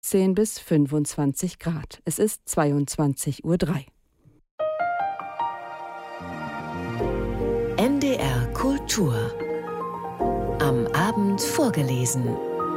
17 bis 25 Grad. Es ist 22:03 Uhr. NDR Kultur. Am Abend vorgelesen.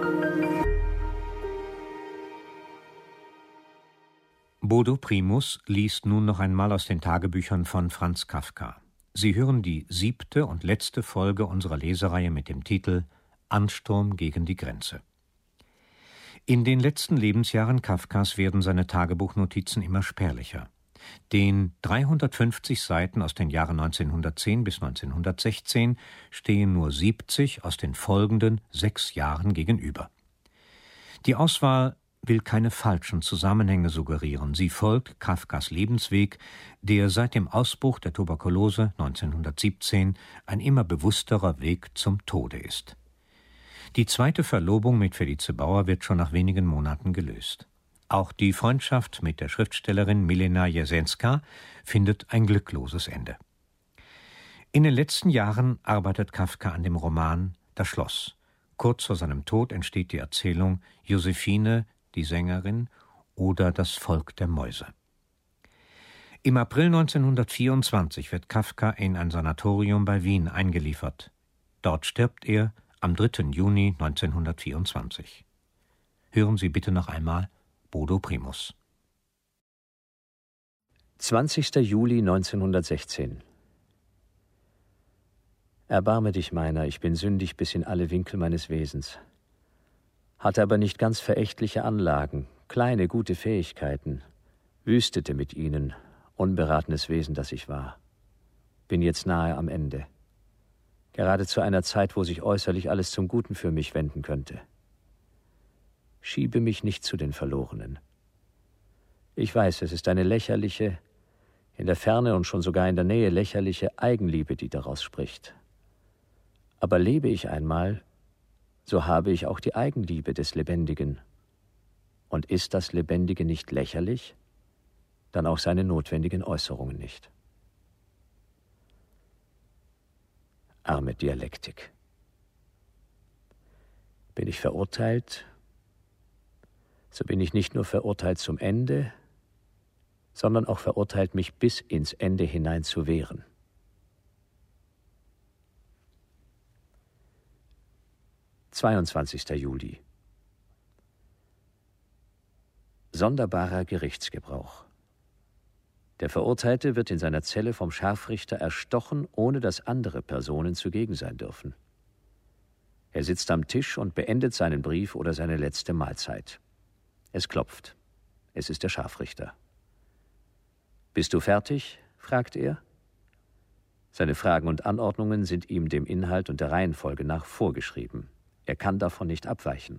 Bodo Primus liest nun noch einmal aus den Tagebüchern von Franz Kafka. Sie hören die 7. und letzte Folge unserer Lesereihe mit dem Titel Ansturm gegen die Grenze. In den letzten Lebensjahren Kafkas werden seine Tagebuchnotizen immer spärlicher. Den 350 Seiten aus den Jahren 1910 bis 1916 stehen nur 70 aus den folgenden 6 Jahren gegenüber. Die Auswahl will keine falschen Zusammenhänge suggerieren. Sie folgt Kafkas Lebensweg, der seit dem Ausbruch der Tuberkulose 1917 ein immer bewussterer Weg zum Tode ist. Die zweite Verlobung mit Felice Bauer wird schon nach wenigen Monaten gelöst. Auch die Freundschaft mit der Schriftstellerin Milena Jesenská findet ein glückloses Ende. In den letzten Jahren arbeitet Kafka an dem Roman Das Schloss. Kurz vor seinem Tod entsteht die Erzählung Josephine, die Sängerin, oder Das Volk der Mäuse. Im April 1924 wird Kafka in ein Sanatorium bei Wien eingeliefert. Dort stirbt er am 3. Juni 1924. Hören Sie bitte noch einmal Bodo Primus. 20. Juli 1916. Erbarme dich meiner, ich bin sündig bis in alle Winkel meines Wesens. Hatte aber nicht ganz verächtliche Anlagen, kleine, gute Fähigkeiten, wüstete mit ihnen, unberatenes Wesen, das ich war. Bin jetzt nahe am Ende. Gerade zu einer Zeit, wo sich äußerlich alles zum Guten für mich wenden könnte. Schiebe mich nicht zu den Verlorenen. Ich weiß, es ist eine lächerliche, in der Ferne und schon sogar in der Nähe lächerliche Eigenliebe, die daraus spricht. Aber lebe ich einmal, so habe ich auch die Eigenliebe des Lebendigen. Und ist das Lebendige nicht lächerlich, dann auch seine notwendigen Äußerungen nicht. Arme Dialektik. Bin ich verurteilt, so bin ich nicht nur verurteilt zum Ende, sondern auch verurteilt, mich bis ins Ende hinein zu wehren. »22. Juli. Sonderbarer Gerichtsgebrauch. Der Verurteilte wird in seiner Zelle vom Scharfrichter erstochen, ohne dass andere Personen zugegen sein dürfen. Er sitzt am Tisch und beendet seinen Brief oder seine letzte Mahlzeit. Es klopft. Es ist der Scharfrichter. »Bist du fertig?« fragt er. Seine Fragen und Anordnungen sind ihm dem Inhalt und der Reihenfolge nach vorgeschrieben. Er kann davon nicht abweichen.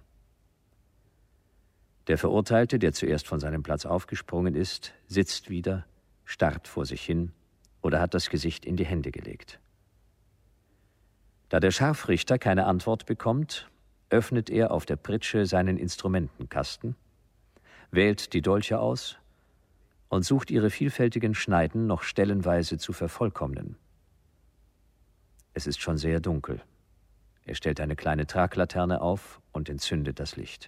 Der Verurteilte, der zuerst von seinem Platz aufgesprungen ist, sitzt wieder, starrt vor sich hin oder hat das Gesicht in die Hände gelegt. Da der Scharfrichter keine Antwort bekommt, öffnet er auf der Pritsche seinen Instrumentenkasten, wählt die Dolche aus und sucht ihre vielfältigen Schneiden noch stellenweise zu vervollkommnen. Es ist schon sehr dunkel. Er stellt eine kleine Traglaterne auf und entzündet das Licht.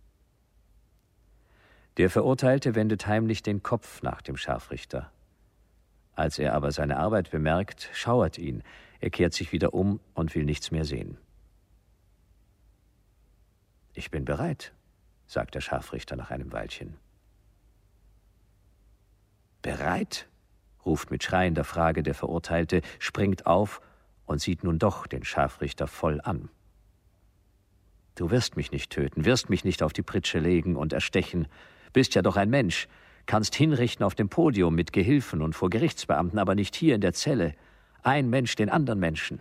Der Verurteilte wendet heimlich den Kopf nach dem Scharfrichter. Als er aber seine Arbeit bemerkt, schauert ihn. Er kehrt sich wieder um und will nichts mehr sehen. »Ich bin bereit«, sagt der Scharfrichter nach einem Weilchen. »Bereit?« ruft mit schreiender Frage der Verurteilte, springt auf und sieht nun doch den Scharfrichter voll an. »Du wirst mich nicht töten, wirst mich nicht auf die Pritsche legen und erstechen. Bist ja doch ein Mensch, kannst hinrichten auf dem Podium mit Gehilfen und vor Gerichtsbeamten, aber nicht hier in der Zelle. Ein Mensch den anderen Menschen.«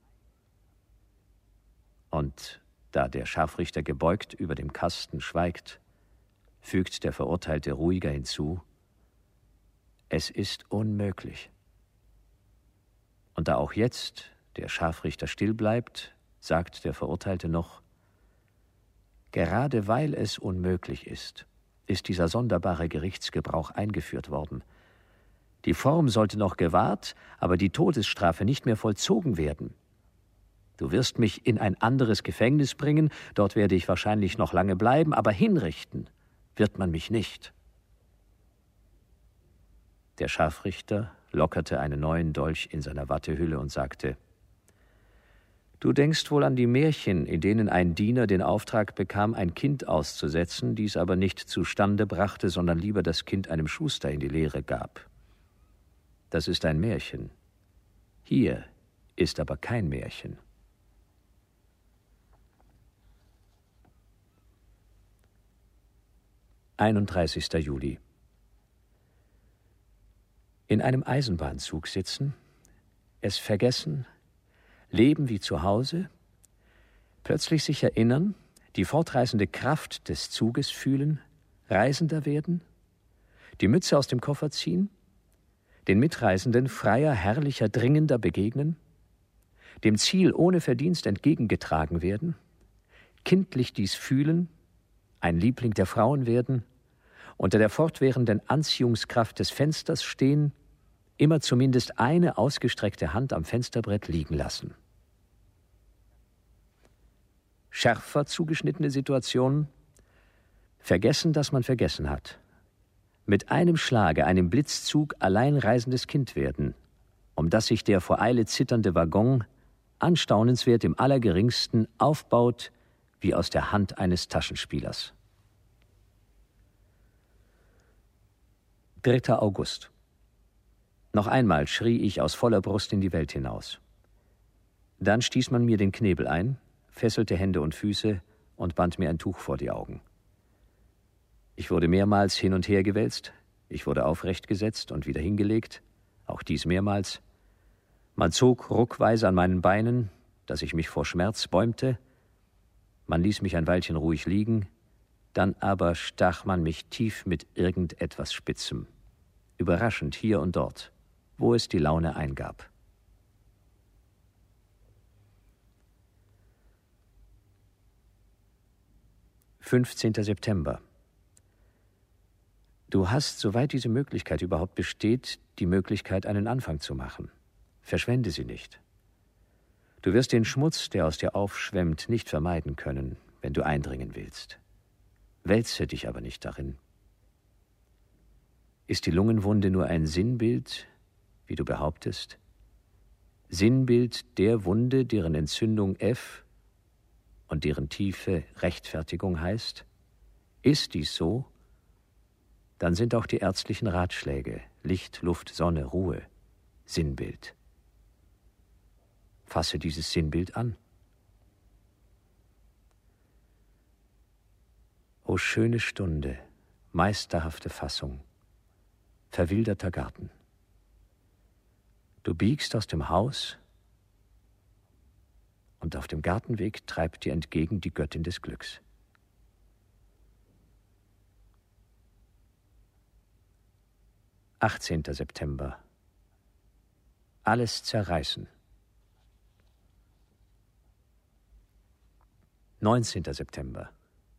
Und da der Scharfrichter gebeugt über dem Kasten schweigt, fügt der Verurteilte ruhiger hinzu: »Es ist unmöglich.« Und da auch jetzt der Scharfrichter still bleibt, sagt der Verurteilte noch: »Gerade weil es unmöglich ist dieser sonderbare Gerichtsgebrauch eingeführt worden. Die Form sollte noch gewahrt, aber die Todesstrafe nicht mehr vollzogen werden. Du wirst mich in ein anderes Gefängnis bringen, dort werde ich wahrscheinlich noch lange bleiben, aber hinrichten, wird man mich nicht. Der Scharfrichter lockerte einen neuen Dolch in seiner Wattehülle und sagte: »Du denkst wohl an die Märchen, in denen ein Diener den Auftrag bekam, ein Kind auszusetzen, dies aber nicht zustande brachte, sondern lieber das Kind einem Schuster in die Lehre gab. Das ist ein Märchen. Hier ist aber kein Märchen.« »31. Juli. In einem Eisenbahnzug sitzen, es vergessen, leben wie zu Hause, plötzlich sich erinnern, die fortreißende Kraft des Zuges fühlen, Reisender werden, die Mütze aus dem Koffer ziehen, den Mitreisenden freier, herrlicher, dringender begegnen, dem Ziel ohne Verdienst entgegengetragen werden, kindlich dies fühlen, ein Liebling der Frauen werden, unter der fortwährenden Anziehungskraft des Fensters stehen, immer zumindest eine ausgestreckte Hand am Fensterbrett liegen lassen. Schärfer zugeschnittene Situationen: vergessen, dass man vergessen hat. Mit einem Schlage, einem Blitzzug alleinreisendes Kind werden, um das sich der vor Eile zitternde Waggon anstaunenswert im Allergeringsten aufbaut, wie aus der Hand eines Taschenspielers. 3. August. Noch einmal schrie ich aus voller Brust in die Welt hinaus. Dann stieß man mir den Knebel ein, fesselte Hände und Füße und band mir ein Tuch vor die Augen. Ich wurde mehrmals hin und her gewälzt, ich wurde aufrecht gesetzt und wieder hingelegt, auch dies mehrmals. Man zog ruckweise an meinen Beinen, dass ich mich vor Schmerz bäumte. Man ließ mich ein Weilchen ruhig liegen, dann aber stach man mich tief mit irgendetwas Spitzem, überraschend hier und dort, wo es die Laune eingab. »15. September. Du hast, soweit diese Möglichkeit überhaupt besteht, die Möglichkeit, einen Anfang zu machen. Verschwende sie nicht. Du wirst den Schmutz, der aus dir aufschwemmt, nicht vermeiden können, wenn du eindringen willst. Wälze dich aber nicht darin. Ist die Lungenwunde nur ein Sinnbild, wie du behauptest? Sinnbild der Wunde, deren Entzündung F und deren Tiefe Rechtfertigung heißt? Ist dies so, dann sind auch die ärztlichen Ratschläge, Licht, Luft, Sonne, Ruhe, Sinnbild. Fasse dieses Sinnbild an. O schöne Stunde, meisterhafte Fassung, verwilderter Garten. Du biegst aus dem Haus und auf dem Gartenweg treibt dir entgegen die Göttin des Glücks. »18. September. Alles zerreißen. 19. September.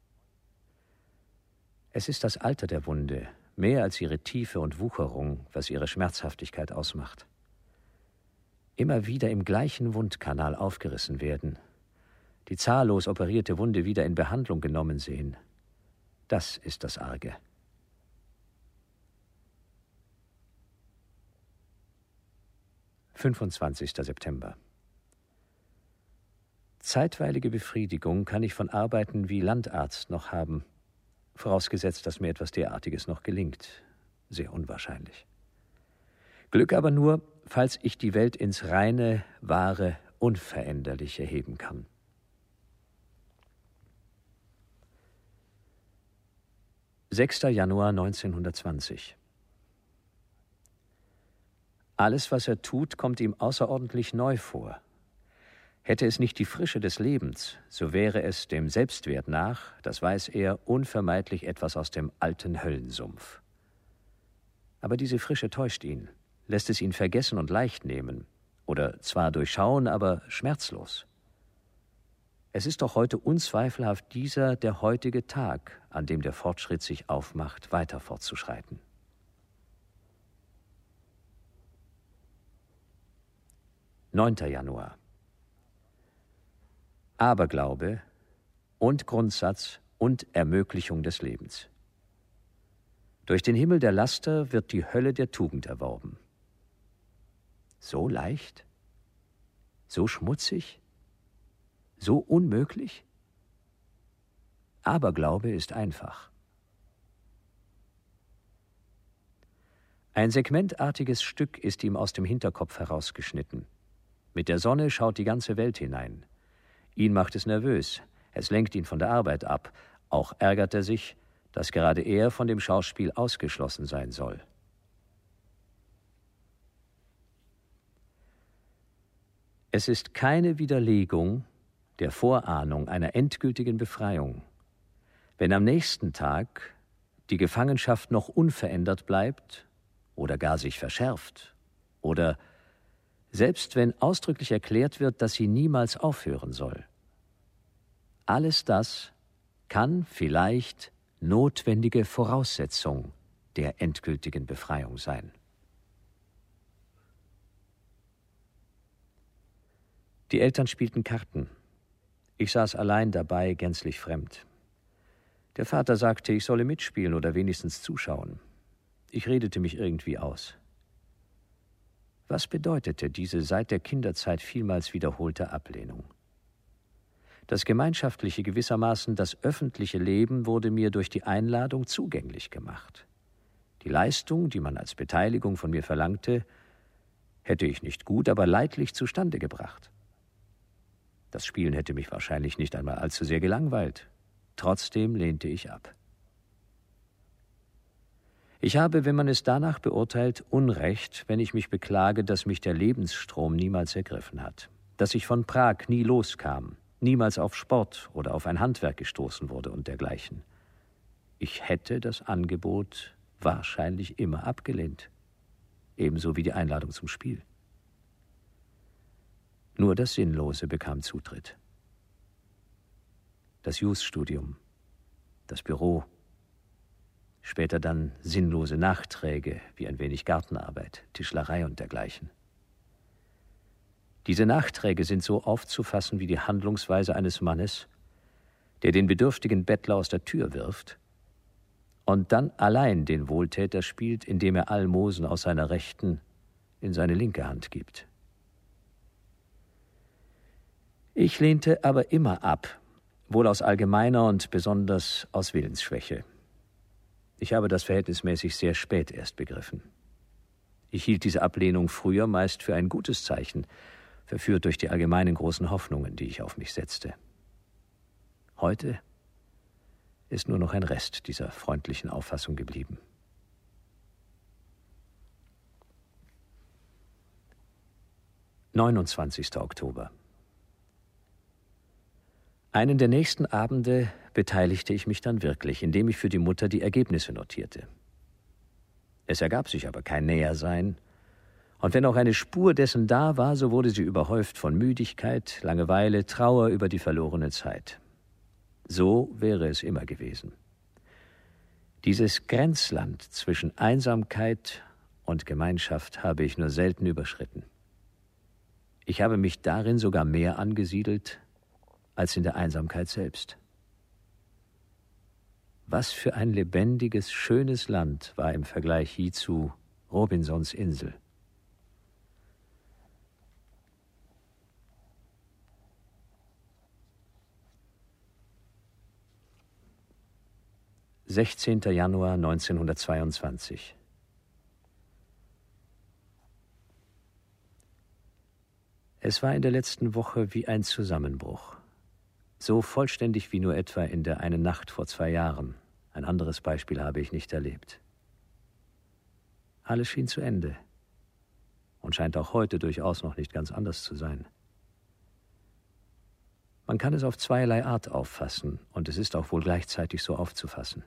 Es ist das Alter der Wunde, mehr als ihre Tiefe und Wucherung, was ihre Schmerzhaftigkeit ausmacht. Immer wieder im gleichen Wundkanal aufgerissen werden, die zahllos operierte Wunde wieder in Behandlung genommen sehen, das ist das Arge. »25. September. Zeitweilige Befriedigung kann ich von Arbeiten wie Landarzt noch haben, vorausgesetzt, dass mir etwas derartiges noch gelingt. Sehr unwahrscheinlich. Glück aber nur, falls ich die Welt ins reine, wahre, Unveränderliche heben kann. »6. Januar 1920. Alles, was er tut, kommt ihm außerordentlich neu vor. Hätte es nicht die Frische des Lebens, so wäre es dem Selbstwert nach, das weiß er, unvermeidlich etwas aus dem alten Höllensumpf. Aber diese Frische täuscht ihn, lässt es ihn vergessen und leicht nehmen, oder zwar durchschauen, aber schmerzlos. Es ist doch heute unzweifelhaft dieser der heutige Tag, an dem der Fortschritt sich aufmacht, weiter fortzuschreiten. »9. Januar. Aberglaube und Grundsatz und Ermöglichung des Lebens. Durch den Himmel der Laster wird die Hölle der Tugend erworben. So leicht? So schmutzig? So unmöglich? Aberglaube ist einfach. Ein segmentartiges Stück ist ihm aus dem Hinterkopf herausgeschnitten. Mit der Sonne schaut die ganze Welt hinein. Ihn macht es nervös, es lenkt ihn von der Arbeit ab. Auch ärgert er sich, dass gerade er von dem Schauspiel ausgeschlossen sein soll. Es ist keine Widerlegung der Vorahnung einer endgültigen Befreiung, wenn am nächsten Tag die Gefangenschaft noch unverändert bleibt oder gar sich verschärft oder selbst wenn ausdrücklich erklärt wird, dass sie niemals aufhören soll. Alles das kann vielleicht notwendige Voraussetzung der endgültigen Befreiung sein. Die Eltern spielten Karten. Ich saß allein dabei, gänzlich fremd. Der Vater sagte, ich solle mitspielen oder wenigstens zuschauen. Ich redete mich irgendwie aus. Was bedeutete diese seit der Kinderzeit vielmals wiederholte Ablehnung? Das gemeinschaftliche, gewissermaßen das öffentliche Leben wurde mir durch die Einladung zugänglich gemacht. Die Leistung, die man als Beteiligung von mir verlangte, hätte ich nicht gut, aber leidlich zustande gebracht. Das Spielen hätte mich wahrscheinlich nicht einmal allzu sehr gelangweilt. Trotzdem lehnte ich ab. Ich habe, wenn man es danach beurteilt, Unrecht, wenn ich mich beklage, dass mich der Lebensstrom niemals ergriffen hat, dass ich von Prag nie loskam, niemals auf Sport oder auf ein Handwerk gestoßen wurde und dergleichen. Ich hätte das Angebot wahrscheinlich immer abgelehnt, ebenso wie die Einladung zum Spiel. Nur das Sinnlose bekam Zutritt. Das Jus-Studium, das Büro, später dann sinnlose Nachträge wie ein wenig Gartenarbeit, Tischlerei und dergleichen. Diese Nachträge sind so aufzufassen wie die Handlungsweise eines Mannes, der den bedürftigen Bettler aus der Tür wirft und dann allein den Wohltäter spielt, indem er Almosen aus seiner rechten in seine linke Hand gibt. Ich lehnte aber immer ab, wohl aus allgemeiner und besonders aus Willensschwäche. Ich habe das verhältnismäßig sehr spät erst begriffen. Ich hielt diese Ablehnung früher meist für ein gutes Zeichen, verführt durch die allgemeinen großen Hoffnungen, die ich auf mich setzte. Heute ist nur noch ein Rest dieser freundlichen Auffassung geblieben. »29. Oktober. Einen der nächsten Abende beteiligte ich mich dann wirklich, indem ich für die Mutter die Ergebnisse notierte. Es ergab sich aber kein Nähersein, und wenn auch eine Spur dessen da war, so wurde sie überhäuft von Müdigkeit, Langeweile, Trauer über die verlorene Zeit. So wäre es immer gewesen. Dieses Grenzland zwischen Einsamkeit und Gemeinschaft habe ich nur selten überschritten. Ich habe mich darin sogar mehr angesiedelt als in der Einsamkeit selbst. Was für ein lebendiges, schönes Land war im Vergleich hierzu Robinsons Insel. »16. Januar 1922. Es war in der letzten Woche wie ein Zusammenbruch. So vollständig wie nur etwa in der einen Nacht vor 2 Jahren. Ein anderes Beispiel habe ich nicht erlebt. Alles schien zu Ende und scheint auch heute durchaus noch nicht ganz anders zu sein. Man kann es auf zweierlei Art auffassen und es ist auch wohl gleichzeitig so aufzufassen.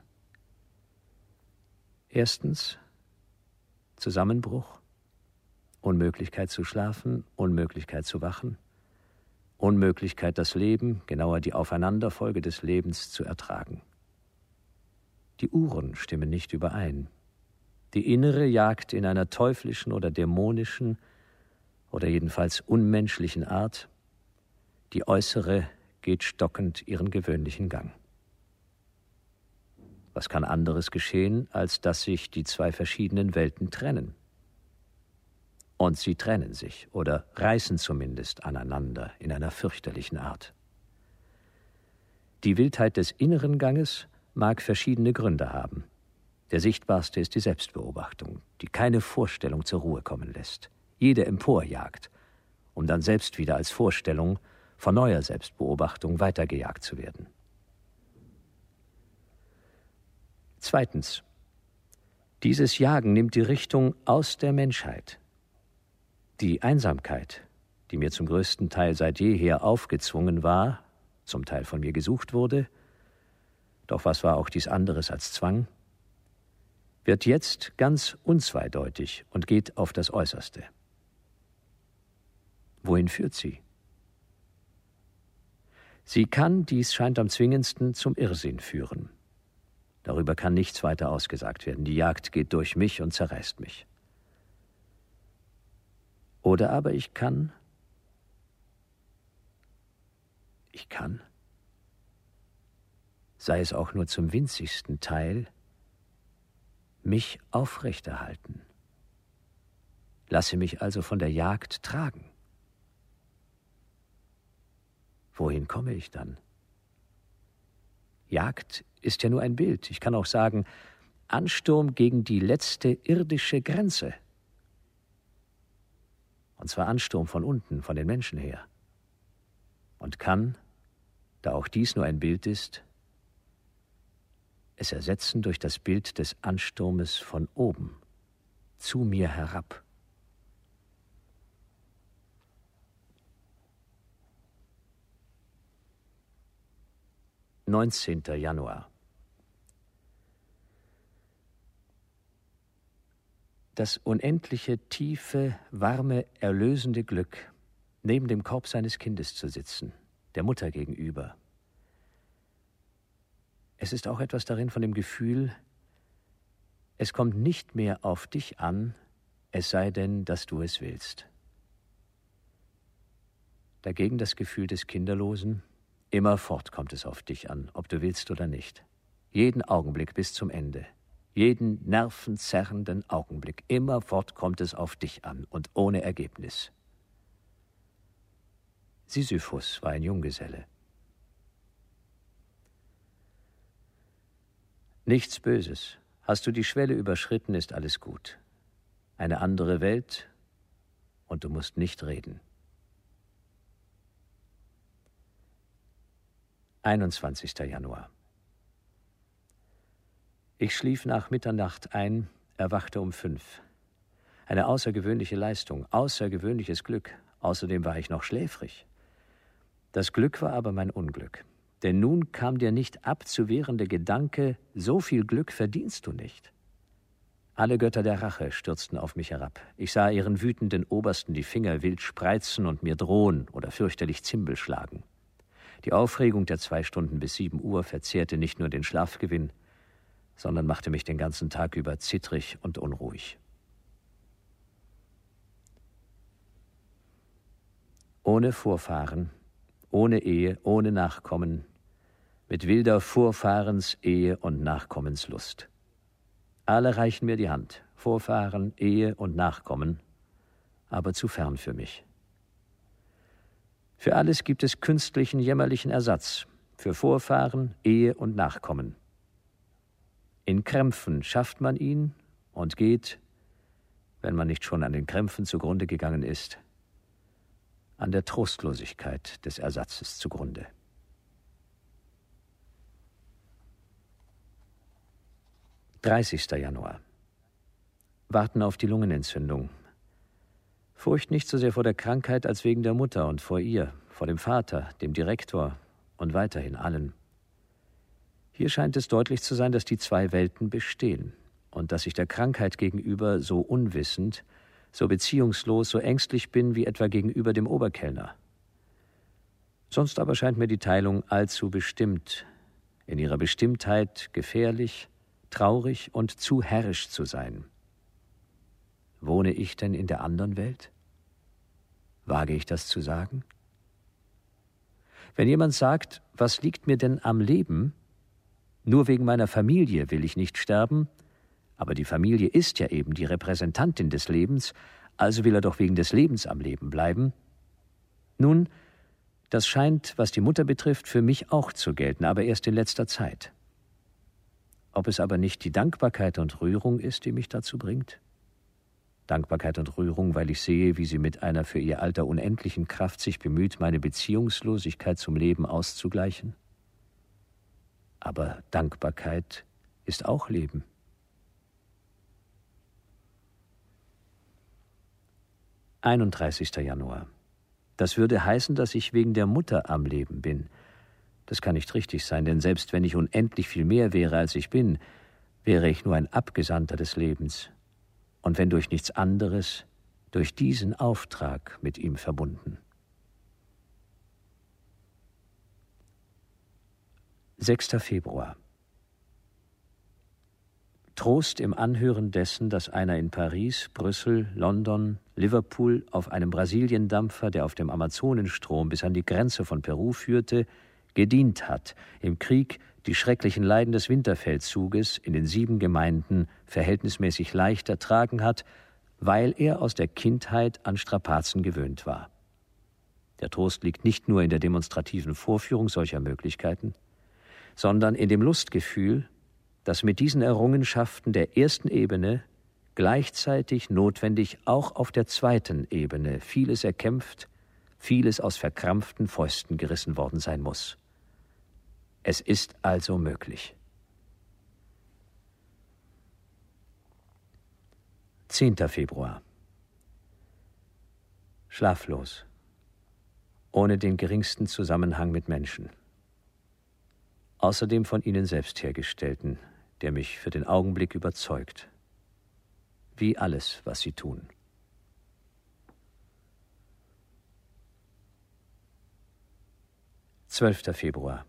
Erstens Zusammenbruch, Unmöglichkeit zu schlafen, Unmöglichkeit zu wachen, Unmöglichkeit, das Leben, genauer die Aufeinanderfolge des Lebens, zu ertragen. Die Uhren stimmen nicht überein. Die innere jagt in einer teuflischen oder dämonischen oder jedenfalls unmenschlichen Art, die äußere geht stockend ihren gewöhnlichen Gang. Was kann anderes geschehen, als dass sich die zwei verschiedenen Welten trennen? Und sie trennen sich oder reißen zumindest aneinander in einer fürchterlichen Art. Die Wildheit des inneren Ganges mag verschiedene Gründe haben. Der sichtbarste ist die Selbstbeobachtung, die keine Vorstellung zur Ruhe kommen lässt, jede emporjagt, um dann selbst wieder als Vorstellung von neuer Selbstbeobachtung weitergejagt zu werden. Zweitens. Dieses Jagen nimmt die Richtung aus der Menschheit. Die Einsamkeit, die mir zum größten Teil seit jeher aufgezwungen war, zum Teil von mir gesucht wurde, doch was war auch dies anderes als Zwang, wird jetzt ganz unzweideutig und geht auf das Äußerste. Wohin führt sie? Sie kann, dies scheint am zwingendsten, zum Irrsinn führen. Darüber kann nichts weiter ausgesagt werden. Die Jagd geht durch mich und zerreißt mich. Oder aber ich kann, sei es auch nur zum winzigsten Teil, mich aufrechterhalten. Lasse mich also von der Jagd tragen. Wohin komme ich dann? Jagd ist ja nur ein Bild. Ich kann auch sagen, Ansturm gegen die letzte irdische Grenze. Und zwar Ansturm von unten, von den Menschen her. Und kann, da auch dies nur ein Bild ist, es ersetzen durch das Bild des Ansturmes von oben, zu mir herab. (19. Januar) Das unendliche, tiefe, warme, erlösende Glück, neben dem Korb seines Kindes zu sitzen, der Mutter gegenüber. Es ist auch etwas darin von dem Gefühl, es kommt nicht mehr auf dich an, es sei denn, dass du es willst. Dagegen das Gefühl des Kinderlosen, immerfort kommt es auf dich an, ob du willst oder nicht. Jeden Augenblick bis zum Ende. Jeden nervenzerrenden Augenblick. Immerfort kommt es auf dich an und ohne Ergebnis. Sisyphus war ein Junggeselle. Nichts Böses. Hast du die Schwelle überschritten, ist alles gut. Eine andere Welt und du musst nicht reden. 21. Januar. Ich schlief nach Mitternacht ein, erwachte um 5. Eine außergewöhnliche Leistung, außergewöhnliches Glück. Außerdem war ich noch schläfrig. Das Glück war aber mein Unglück. Denn nun kam der nicht abzuwehrende Gedanke, so viel Glück verdienst du nicht. Alle Götter der Rache stürzten auf mich herab. Ich sah ihren wütenden Obersten die Finger wild spreizen und mir drohen oder fürchterlich Zimbel schlagen. Die Aufregung der 2 Stunden bis 7 Uhr verzehrte nicht nur den Schlafgewinn, sondern machte mich den ganzen Tag über zittrig und unruhig. Ohne Vorfahren, ohne Ehe, ohne Nachkommen, mit wilder Vorfahrens-, Ehe- und Nachkommenslust. Alle reichen mir die Hand, Vorfahren, Ehe und Nachkommen, aber zu fern für mich. Für alles gibt es künstlichen, jämmerlichen Ersatz, für Vorfahren, Ehe und Nachkommen. In Krämpfen schafft man ihn und geht, wenn man nicht schon an den Krämpfen zugrunde gegangen ist, an der Trostlosigkeit des Ersatzes zugrunde. (30. Januar) Warten auf die Lungenentzündung. Furcht nicht so sehr vor der Krankheit als wegen der Mutter und vor ihr, vor dem Vater, dem Direktor und weiterhin allen. Hier scheint es deutlich zu sein, dass die 2 Welten bestehen und dass ich der Krankheit gegenüber so unwissend, so beziehungslos, so ängstlich bin wie etwa gegenüber dem Oberkellner. Sonst aber scheint mir die Teilung allzu bestimmt, in ihrer Bestimmtheit gefährlich, traurig und zu herrisch zu sein. Wohne ich denn in der anderen Welt? Wage ich das zu sagen? Wenn jemand sagt, was liegt mir denn am Leben, Nur wegen meiner Familie will ich nicht sterben, aber die Familie ist ja eben die Repräsentantin des Lebens, also will er doch wegen des Lebens am Leben bleiben. Nun, das scheint, was die Mutter betrifft, für mich auch zu gelten, aber erst in letzter Zeit. Ob es aber nicht die Dankbarkeit und Rührung ist, die mich dazu bringt? Dankbarkeit und Rührung, weil ich sehe, wie sie mit einer für ihr Alter unendlichen Kraft sich bemüht, meine Beziehungslosigkeit zum Leben auszugleichen? Aber Dankbarkeit ist auch Leben. »31. Januar. Das würde heißen, dass ich wegen der Mutter am Leben bin. Das kann nicht richtig sein, denn selbst wenn ich unendlich viel mehr wäre, als ich bin, wäre ich nur ein Abgesandter des Lebens. Und wenn durch nichts anderes, durch diesen Auftrag mit ihm verbunden.« 6. Februar. Trost im Anhören dessen, dass einer in Paris, Brüssel, London, Liverpool auf einem Brasiliendampfer, der auf dem Amazonenstrom bis an die Grenze von Peru führte, gedient hat, im Krieg die schrecklichen Leiden des Winterfeldzuges in den 7 Gemeinden verhältnismäßig leicht ertragen hat, weil er aus der Kindheit an Strapazen gewöhnt war. Der Trost liegt nicht nur in der demonstrativen Vorführung solcher Möglichkeiten, sondern in dem Lustgefühl, das mit diesen Errungenschaften der ersten Ebene gleichzeitig notwendig auch auf der zweiten Ebene vieles erkämpft, vieles aus verkrampften Fäusten gerissen worden sein muss. Es ist also möglich. 10. Februar. Schlaflos, ohne den geringsten Zusammenhang mit Menschen. Außerdem von ihnen selbst hergestellten, der mich für den Augenblick überzeugt. Wie alles, was sie tun. »12. Februar.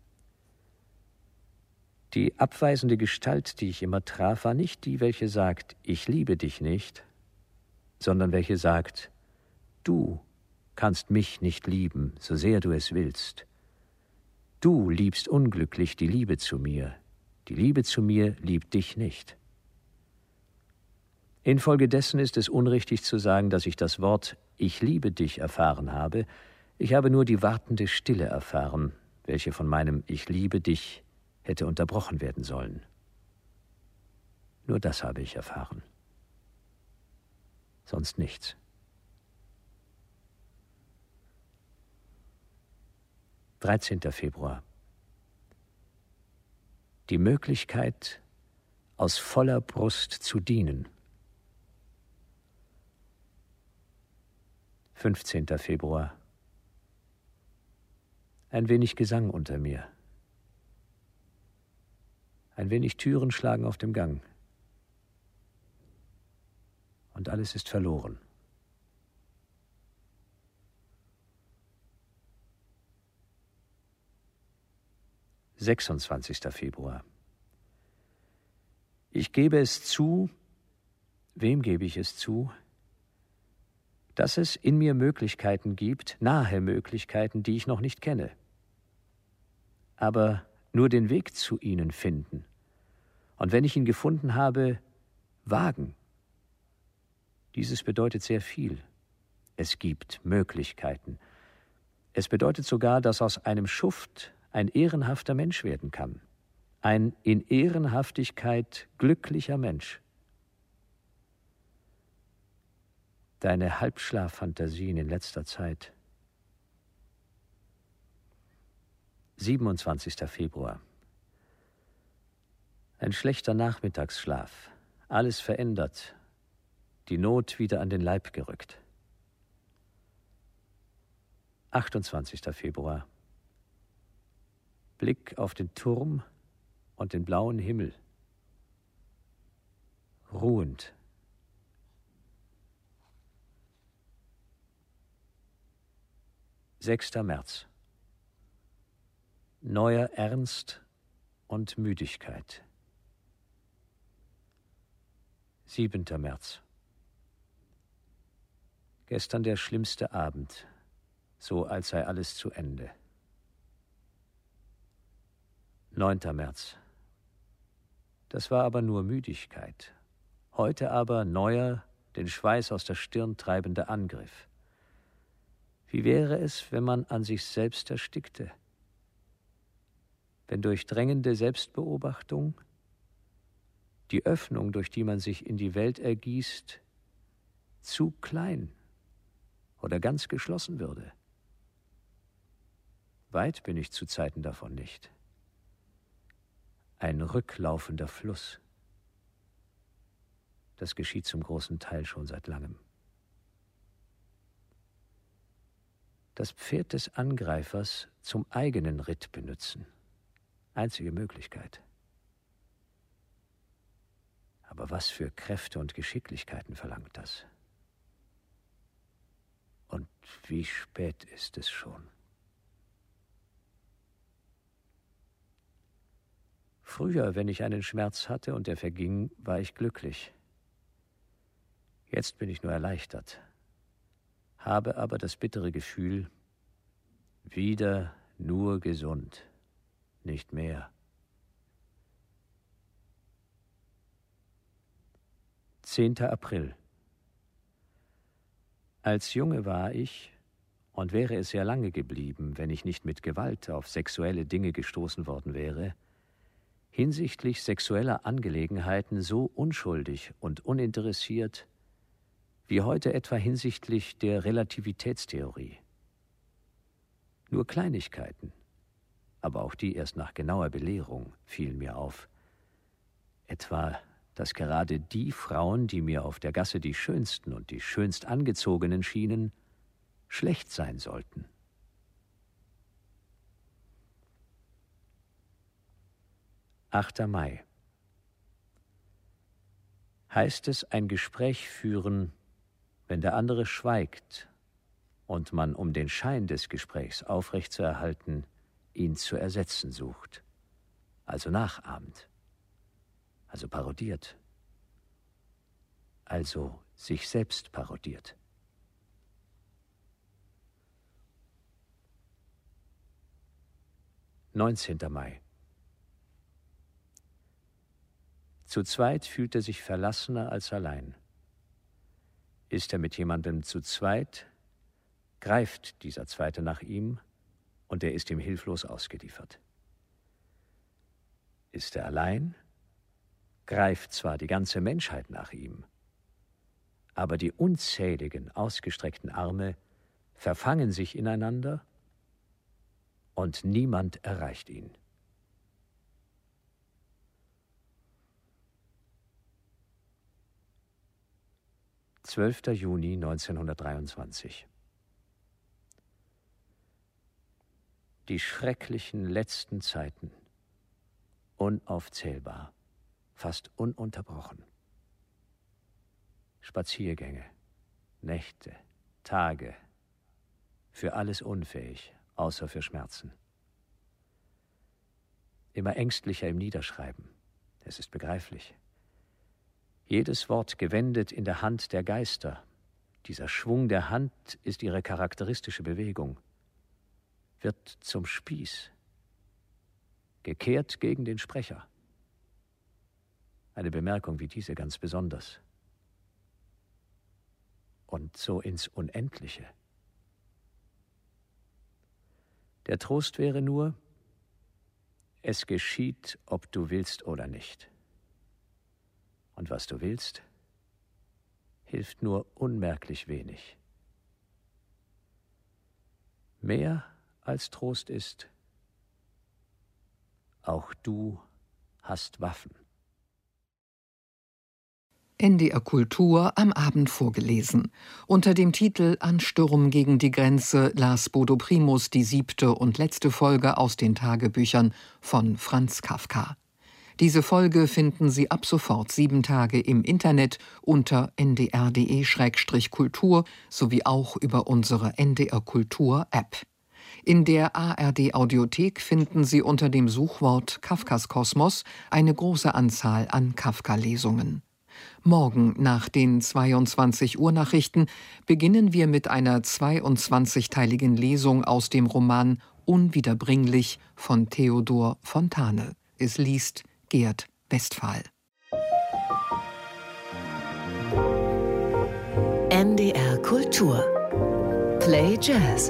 Die abweisende Gestalt, die ich immer traf, war nicht die, welche sagt, ich liebe dich nicht, sondern welche sagt, du kannst mich nicht lieben, so sehr du es willst. Du liebst unglücklich die Liebe zu mir liebt dich nicht. Infolgedessen ist es unrichtig zu sagen, dass ich das Wort »Ich liebe dich« erfahren habe. Ich habe nur die wartende Stille erfahren, welche von meinem »Ich liebe dich« hätte unterbrochen werden sollen. Nur das habe ich erfahren. Sonst nichts. 13. Februar. Die Möglichkeit, aus voller Brust zu dienen. 15. Februar. Ein wenig Gesang unter mir. Ein wenig Türen schlagen auf dem Gang. Und alles ist verloren. »– 26. Februar. Ich gebe es zu, wem gebe ich es zu, dass es in mir Möglichkeiten gibt, nahe Möglichkeiten, die ich noch nicht kenne. Aber nur den Weg zu ihnen finden. Und wenn ich ihn gefunden habe, wagen. Dieses bedeutet sehr viel. Es gibt Möglichkeiten. Es bedeutet sogar, dass aus einem Schuft ein ehrenhafter Mensch werden kann. Ein in Ehrenhaftigkeit glücklicher Mensch. Deine Halbschlaffantasien in letzter Zeit. 27. Februar. Ein schlechter Nachmittagsschlaf. Alles verändert. Die Not wieder an den Leib gerückt. 28. Februar. Blick auf den Turm und den blauen Himmel. Ruhend. »– März. Neuer Ernst und Müdigkeit. 7. März. Gestern der schlimmste Abend, so als sei alles zu Ende. 9. März. Das war aber nur Müdigkeit. Heute aber neuer, den Schweiß aus der Stirn treibender Angriff. Wie wäre es, wenn man an sich selbst erstickte? Wenn durch drängende Selbstbeobachtung die Öffnung, durch die man sich in die Welt ergießt, zu klein oder ganz geschlossen würde? Weit bin ich zu Zeiten davon nicht. Ein rücklaufender Fluss. Das geschieht zum großen Teil schon seit langem. Das Pferd des Angreifers zum eigenen Ritt benützen. Einzige Möglichkeit. Aber was für Kräfte und Geschicklichkeiten verlangt das? Und wie spät ist es schon? Früher, wenn ich einen Schmerz hatte und er verging, war ich glücklich. Jetzt bin ich nur erleichtert, habe aber das bittere Gefühl, wieder nur gesund, nicht mehr. 10. April. Als Junge war ich, und wäre es sehr lange geblieben, wenn ich nicht mit Gewalt auf sexuelle Dinge gestoßen worden wäre, hinsichtlich sexueller Angelegenheiten so unschuldig und uninteressiert wie heute etwa hinsichtlich der Relativitätstheorie. Nur Kleinigkeiten, aber auch die erst nach genauer Belehrung, fielen mir auf. Etwa, dass gerade die Frauen, die mir auf der Gasse die schönsten und die schönst angezogenen schienen, schlecht sein sollten. Mai. Heißt es ein Gespräch führen, wenn der andere schweigt und man, um den Schein des Gesprächs aufrechtzuerhalten, ihn zu ersetzen sucht, also nachahmt, also parodiert, also sich selbst parodiert. 19. Mai. Zu zweit fühlt er sich verlassener als allein. Ist er mit jemandem zu zweit, greift dieser Zweite nach ihm und er ist ihm hilflos ausgeliefert. Ist er allein, greift zwar die ganze Menschheit nach ihm, aber die unzähligen ausgestreckten Arme verfangen sich ineinander und niemand erreicht ihn. 12. Juni 1923. Die schrecklichen letzten Zeiten, unaufzählbar, fast ununterbrochen. Spaziergänge, Nächte, Tage, für alles unfähig, außer für Schmerzen. Immer ängstlicher im Niederschreiben, es ist begreiflich. Jedes Wort gewendet in der Hand der Geister. Dieser Schwung der Hand ist ihre charakteristische Bewegung. Wird zum Spieß. Gekehrt gegen den Sprecher. Eine Bemerkung wie diese ganz besonders. Und so ins Unendliche. Der Trost wäre nur, es geschieht, ob du willst oder nicht. Und was du willst, hilft nur unmerklich wenig. Mehr als Trost ist, auch du hast Waffen. NDR Kultur am Abend vorgelesen. Unter dem Titel Ansturm gegen die Grenze las Bodo Primus die 7. und letzte Folge aus den Tagebüchern von Franz Kafka. Diese Folge finden Sie ab sofort 7 Tage im Internet unter ndr.de/kultur sowie auch über unsere NDR Kultur App. In der ARD Audiothek finden Sie unter dem Suchwort Kafkas Kosmos eine große Anzahl an Kafka-Lesungen. Morgen nach den 22 Uhr Nachrichten beginnen wir mit einer 22-teiligen Lesung aus dem Roman Unwiederbringlich von Theodor Fontane. Es liest Gerd Westphal. NDR Kultur. Play Jazz.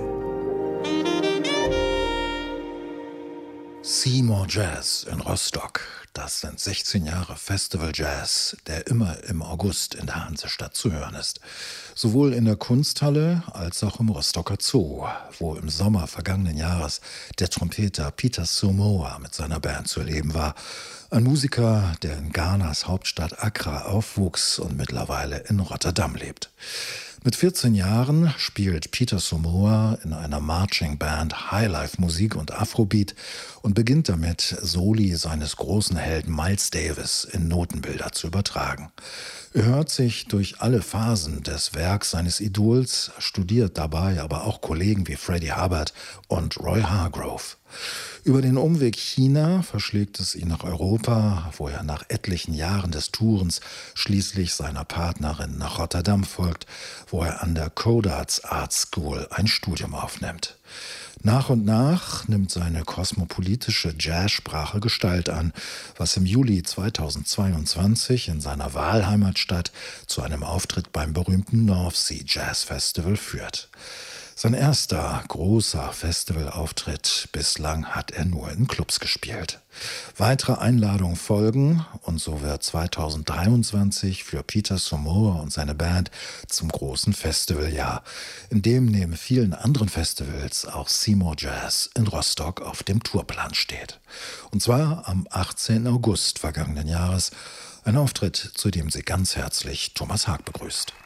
Seymour Jazz in Rostock. Das sind 16 Jahre Festival Jazz, der immer im August in der Hansestadt zu hören ist. Sowohl in der Kunsthalle als auch im Rostocker Zoo, wo im Sommer vergangenen Jahres der Trompeter Peter Samoa mit seiner Band zu erleben war. Ein Musiker, der in Ghanas Hauptstadt Accra aufwuchs und mittlerweile in Rotterdam lebt. Mit 14 Jahren spielt Peter Samoa in einer Marching Band Highlife-Musik und Afrobeat und beginnt damit, Soli seines großen Helden Miles Davis in Notenbilder zu übertragen. Er hört sich durch alle Phasen des Werks seines Idols, studiert dabei aber auch Kollegen wie Freddie Hubbard und Roy Hargrove. Über den Umweg China verschlägt es ihn nach Europa, wo er nach etlichen Jahren des Tourens schließlich seiner Partnerin nach Rotterdam folgt, wo er an der Codarts Art School ein Studium aufnimmt. Nach und nach nimmt seine kosmopolitische Jazzsprache Gestalt an, was im Juli 2022 in seiner Wahlheimatstadt zu einem Auftritt beim berühmten North Sea Jazz Festival führt. Sein erster großer Festivalauftritt, bislang hat er nur in Clubs gespielt. Weitere Einladungen folgen und so wird 2023 für Peter Samoa und seine Band zum großen Festivaljahr, in dem neben vielen anderen Festivals auch Seymour Jazz in Rostock auf dem Tourplan steht. Und zwar am 18. August vergangenen Jahres, ein Auftritt, zu dem sie ganz herzlich Thomas Haag begrüßt.